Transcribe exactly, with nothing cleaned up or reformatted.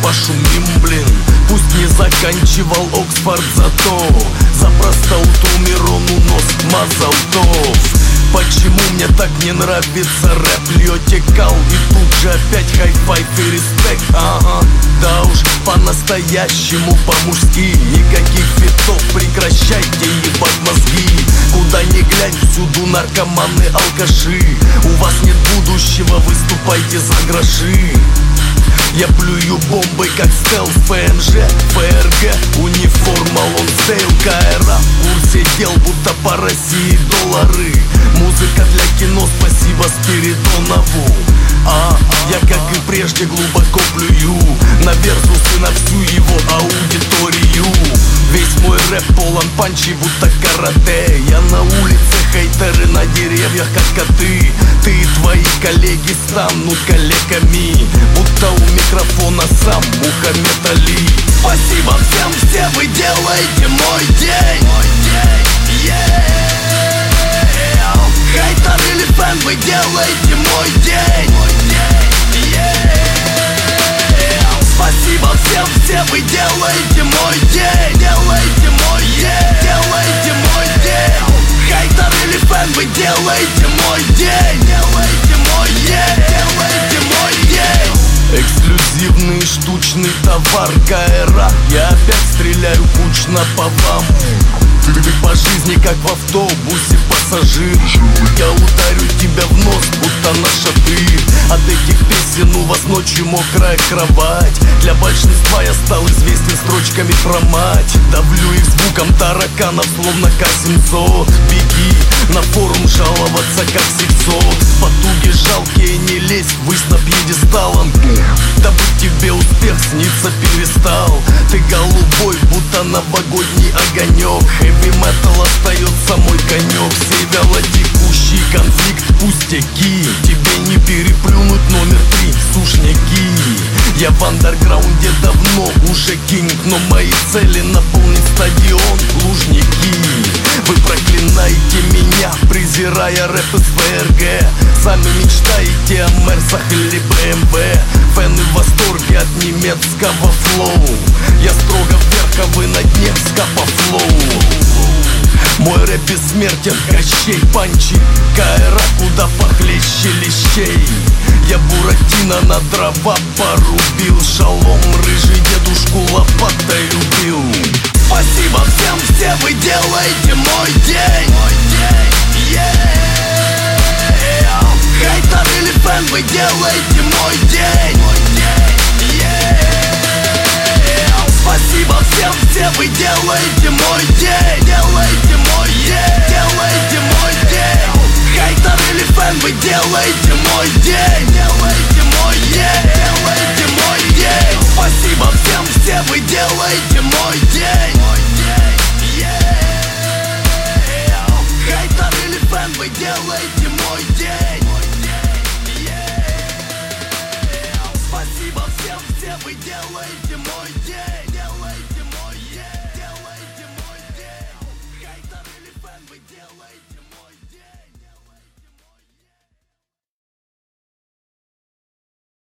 пошумим, блин. Пусть не заканчивал Оксфорд, зато за простоту Мирону нос мазал тов. Почему мне так не нравится рэп? Льете кал и тут же опять хай-файв и респект. Ага, да уж, по-настоящему по-мужски. Никаких фитов, прекращайте ебать мозги. Куда ни глянь, всюду наркоманы, алкаши. У вас нет будущего, выступайте за гроши. Я плюю бомбой, как стелс, ПМЖ, ФРГ, униформа, лонсейл, КРА. В курсе дел, будто по России доллары. Музыка для кино, спасибо Спиридонову. А я, как и прежде, глубоко плюю на версусы, на всю его аудиторию. Весь мой рэп полон панчей, будто карате. Я на улице, хейтеры на деревьях, как коты. Ты и твои коллеги станут коллегами, будто у микрофона сам Мухаммед Али. Спасибо всем, все вы делаете мой день, мой день, yeah. Хейтер или фэн, вы делаете мой день, мой день, yeah. Спасибо всем, все вы делаете мой день, делаете мой день, делаете мой день. Хейтер или фэн, вы делаете мой день, делаете мой день, делаете мой день. Эксклюзивный штучный товар КРА. Я опять стреляю кучно по вам. Ты по жизни как в автобусе пассажир. Я ударю тебя в нос, будто на шатырь. От этих песен у вас ночью мокрая кровать. Для большинства я стал известен строчками про мать. Давлю их звуком тараканов, словно К семьсот. Беги на форум жаловаться, как сексот. Потуги жалкие, не лезь ввысь на пьедесталом. Дабы тебе успех снится перестал. Ты голубой, будто новогодний огонек. Хэви метал остается мой конек. Сей вялотекущий конфликт пустяки. Тебе не переплюнуть номер три, сушняки. Я в андерграунде давно уже кинг, но мои цели наполнить стадион Лужники. Вы проклинаете меня, презирая рэп из ФРГ. Сами мечтаете о Мерсах или БМВ. Фэны в восторге от немецкого флоу. Я строго вверх, а вы на дне скапа флоу. Мой рэп бессмертен, Кощей, панчи, КРА куда похлеще лещей. Я Буратино на дрова порубил. Шалом, рыжий дедушку лопатой убил. Спасибо всем, все вы делаете мой день, мой день, yeah. Хейтер или фэн, вы делаете мой день, мой день, yeah. Спасибо всем, все вы делаете мой день, делаете мой день, делаете мой день. Хейтер или фэн, вы делаете мой день, делаете мой день, делаете мой день. Спасибо всем, все вы делаете мой день, мой день, yeah. Хейтер или фэн, вы делаете мой день, мой день, yeah. Спасибо всем, все вы делаете мой